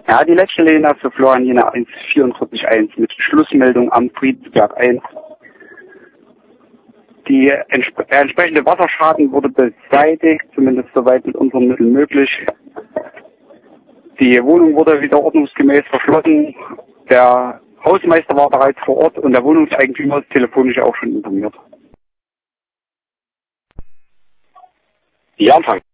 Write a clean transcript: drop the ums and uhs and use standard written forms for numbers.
Ja, die Leitstelle Jena für Florian Jena 1441 mit Schlussmeldung am Friedensberg 1. Der entsprechende Wasserschaden wurde beseitigt, zumindest soweit mit unseren Mitteln möglich. Die Wohnung wurde wieder ordnungsgemäß verschlossen. Der Hausmeister war bereits vor Ort und der Wohnungseigentümer ist telefonisch auch schon informiert. Ja, Anfang.